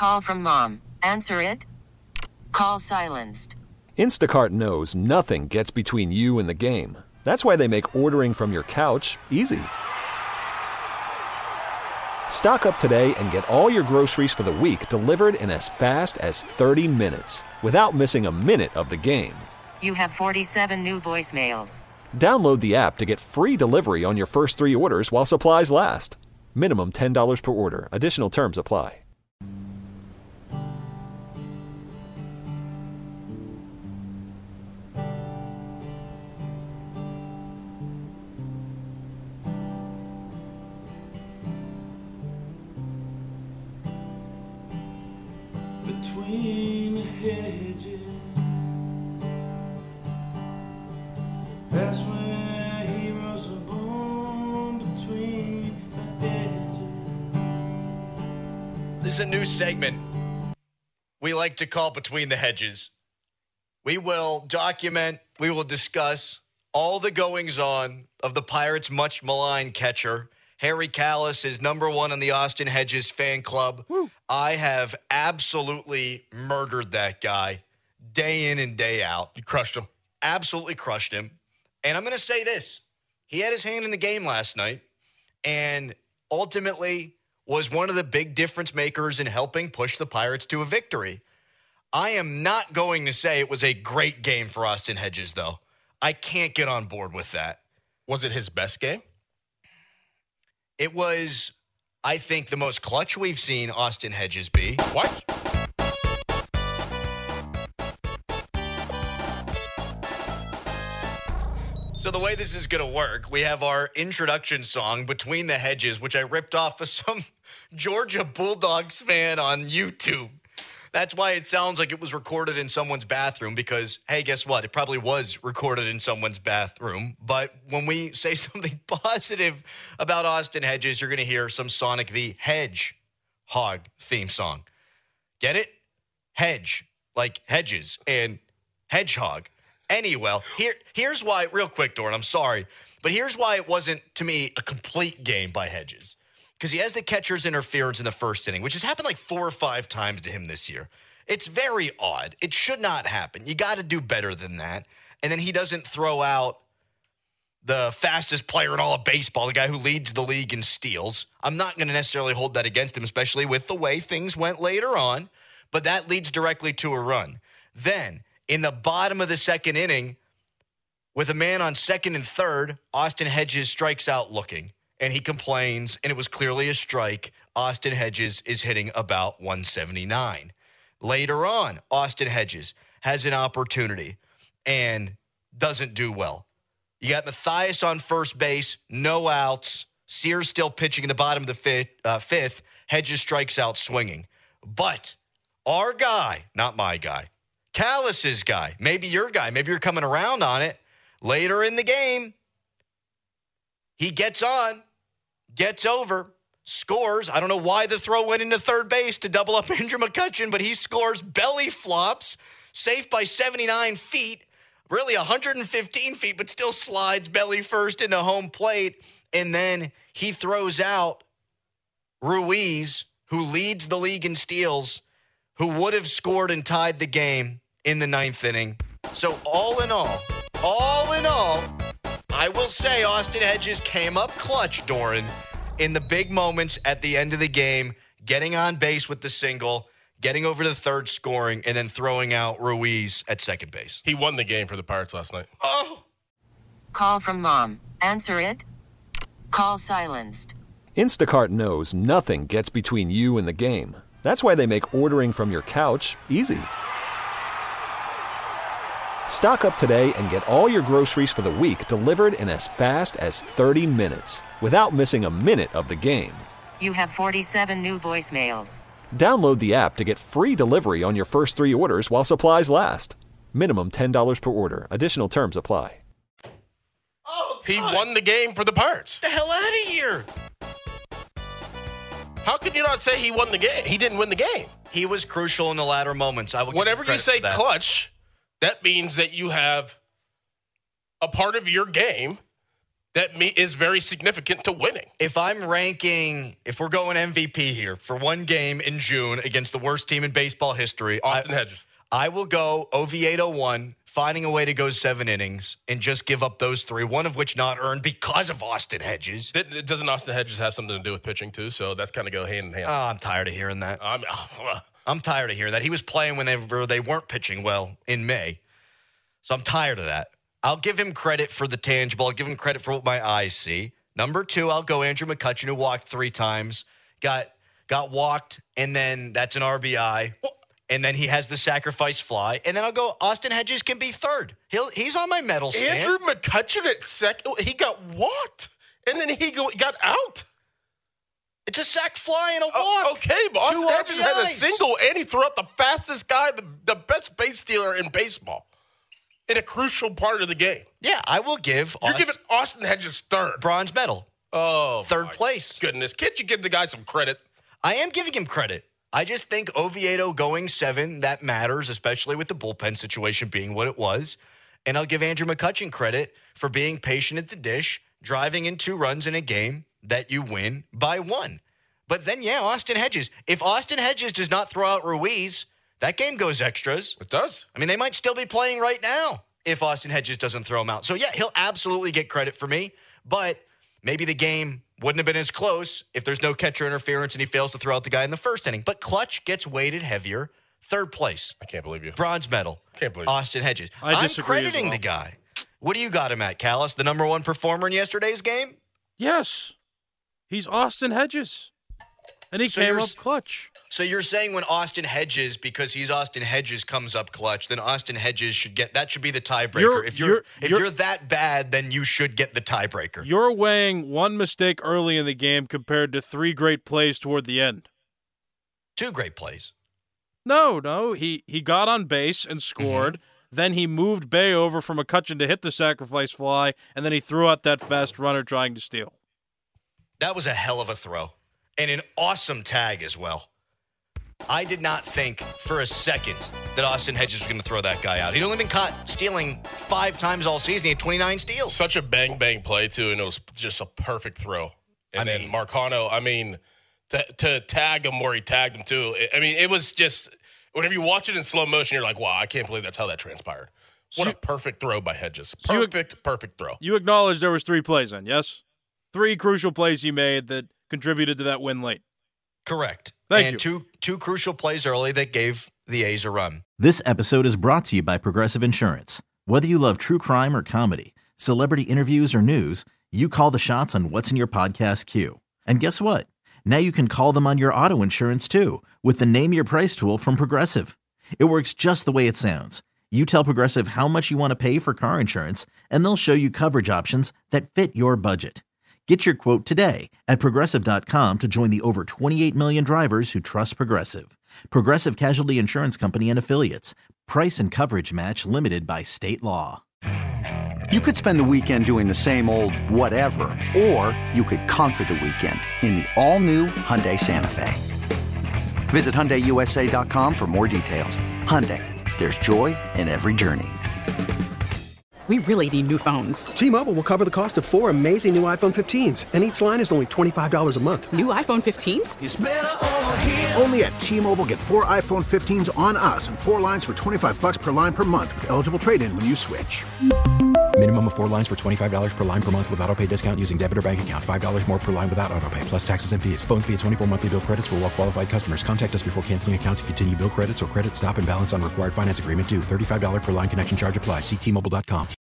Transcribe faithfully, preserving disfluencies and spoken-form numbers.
Call from mom. Answer it. Call silenced. Instacart knows nothing gets between you and the game. That's why they make ordering from your couch easy. Stock up today and get all your groceries for the week delivered in as fast as thirty minutes without missing a minute of the game. You have forty-seven new voicemails. Download the app to get free delivery on your first three orders while supplies last. Minimum ten dollars per order. Additional terms apply. Between the hedges, that's where heroes are born. Between the hedges. This is a new segment we like to call Between the Hedges. We will document, we will discuss all the goings-on of the Pirates' much maligned catcher. Harry Kalas is number one on the Austin Hedges fan club. Woo. I have absolutely murdered that guy day in and day out. You crushed him. Absolutely crushed him. And I'm going to say this. He had his hand in the game last night and ultimately was one of the big difference makers in helping push the Pirates to a victory. I am not going to say it was a great game for Austin Hedges, though. I can't get on board with that. Was it his best game? It was, I think, the most clutch we've seen Austin Hedges be. What? So the way this is going to work, we have our introduction song, Between the Hedges, which I ripped off of some Georgia Bulldogs fan on YouTube. That's why it sounds like it was recorded in someone's bathroom because, hey, guess what? It probably was recorded in someone's bathroom. But when we say something positive about Austin Hedges, you're going to hear some Sonic the Hedgehog theme song. Get it? Hedge, like hedges, and hedgehog. Anyway, here, here's why, real quick, Doran, I'm sorry, but here's why it wasn't, to me, a complete game by Hedges. Because he has the catcher's interference in the first inning, which has happened like four or five times to him this year. It's very odd. It should not happen. You got to do better than that. And then he doesn't throw out the fastest player in all of baseball, the guy who leads the league in steals. I'm not going to necessarily hold that against him, especially with the way things went later on. But that leads directly to a run. Then, in the bottom of the second inning, with a man on second and third, Austin Hedges strikes out looking. And he complains, and it was clearly a strike. Austin Hedges is hitting about one seventy-nine. Later on, Austin Hedges has an opportunity and doesn't do well. You got Mathias on first base, no outs. Sears still pitching in the bottom of the fifth. Uh, fifth. Hedges strikes out swinging. But our guy, not my guy, Kalas's guy, maybe your guy, maybe you're coming around on it, later in the game, he gets on, gets over, scores. I don't know why the throw went into third base to double up Andrew McCutchen, but he scores, belly flops, safe by seventy-nine feet, really one hundred fifteen feet, but still slides belly first into home plate. And then he throws out Ruiz, who leads the league in steals, who would have scored and tied the game in the ninth inning. So all in all, all in all, I will say Austin Hedges came up clutch, Doran, in the big moments at the end of the game, getting on base with the single, getting over to the third, scoring, and then throwing out Ruiz at second base. He won the game for the Pirates last night. Oh! Call from mom. Answer it. Call silenced. Instacart knows nothing gets between you and the game. That's why they make ordering from your couch easy. Stock up today and get all your groceries for the week delivered in as fast as thirty minutes without missing a minute of the game. You have forty-seven new voicemails. Download the app to get free delivery on your first three orders while supplies last. Minimum ten dollars per order. Additional terms apply. Oh, He won the game for the Pirates. the hell out of here. How can you not say he won the game? He didn't win the game. He was crucial in the latter moments. I will. Whenever you say clutch, that means that you have a part of your game that me is very significant to winning. If I'm ranking, if we're going M V P here for one game in June against the worst team in baseball history, Austin I, Hedges. I will go Oviedo one, finding a way to go seven innings and just give up those three, one of which not earned because of Austin Hedges. Did- Doesn't Austin Hedges have something to do with pitching too? So that's kind of go hand in hand. Oh, I'm tired of hearing that. I'm, I'm tired of hearing that. He was playing when they were, they weren't pitching well in May. So I'm tired of that. I'll give him credit for the tangible. I'll give him credit for what my eyes see. Number two, I'll go Andrew McCutchen, who walked three times, got got walked, and then that's an R B I. And then he has the sacrifice fly. And then I'll go Austin Hedges can be third. He'll He's on my medal stand. Andrew McCutchen at second. He got walked, and then he go, got out. It's a sac fly and a walk. Oh, okay, but Austin Two Hedges had a R B Is. single, and he threw out the fastest guy, the, the best base stealer in baseball, in a crucial part of the game. Yeah, I will give You're Austin, giving Austin Hedges third. bronze medal. Oh, Third my place. Goodness, can't you give the guy some credit? I am giving him credit. I just think Oviedo going seven, that matters, especially with the bullpen situation being what it was. And I'll give Andrew McCutchen credit for being patient at the dish, driving in two runs in a game that you win by one. But then, yeah, Austin Hedges. If Austin Hedges does not throw out Ruiz, that game goes extras. It does. I mean, they might still be playing right now if Austin Hedges doesn't throw him out. So, yeah, he'll absolutely get credit for me. But maybe the game wouldn't have been as close if there's no catcher interference and he fails to throw out the guy in the first inning. But Clutch gets weighted heavier. Third place. I can't believe you. Bronze medal. Can't believe you. Austin Hedges. I I'm disagree as crediting well. the guy. What do you got him at, Callis? The number one performer in yesterday's game? Yes. He's Austin Hedges. And he So came you're up s- clutch. So you're saying when Austin Hedges, because he's Austin Hedges, comes up clutch, then Austin Hedges should get, that should be the tiebreaker. You're- if you're, you're- if you're- you're that bad, then you should get the tiebreaker. You're weighing one mistake early in the game compared to three great plays toward the end. Two great plays. No, no. He, he got on base and scored. Mm-hmm. Then he moved Bay over from McCutchen to hit the sacrifice fly, and then he threw out that fast runner trying to steal. That was a hell of a throw. And an awesome tag as well. I did not think for a second that Austin Hedges was going to throw that guy out. He'd only been caught stealing five times all season. He had twenty-nine steals. Such a bang bang play too, and it was just a perfect throw. And I then mean- Marcano, I mean, to, to tag him where he tagged him too. I mean, it was just whenever you watch it in slow motion, you're like, wow, I can't believe that's how that transpired. What So a perfect throw by Hedges. So you- Perfect, perfect throw. You acknowledge there was three plays then, yes? Three crucial plays he made that contributed to that win late. Correct. Thank and you. two two crucial plays early that gave the A's a run. This episode is brought to you by Progressive Insurance. Whether you love true crime or comedy, celebrity interviews or news, you call the shots on what's in your podcast queue. And guess what? Now you can call them on your auto insurance too with the Name Your Price tool from Progressive. It works just the way it sounds. You tell Progressive how much you want to pay for car insurance, and they'll show you coverage options that fit your budget. Get your quote today at Progressive dot com to join the over twenty-eight million drivers who trust Progressive. Progressive Casualty Insurance Company and Affiliates. Price and coverage match limited by state law. You could spend the weekend doing the same old whatever, or you could conquer the weekend in the all-new Hyundai Santa Fe. Visit Hyundai U S A dot com for more details. Hyundai, there's joy in every journey. We really need new phones. T-Mobile will cover the cost of four amazing new iPhone fifteens, and each line is only twenty-five dollars a month. New iPhone fifteens? Only at T-Mobile, get four iPhone fifteens on us and four lines for twenty-five bucks per line per month with eligible trade-in when you switch. Minimum of four lines for twenty-five dollars per line per month with autopay discount using debit or bank account. five dollars more per line without autopay, plus taxes and fees. Phone fee at twenty-four monthly bill credits for well-qualified customers. Contact us before canceling account to continue bill credits or credit stop and balance on required finance agreement due. thirty-five dollars per line connection charge applies. See T Mobile dot com.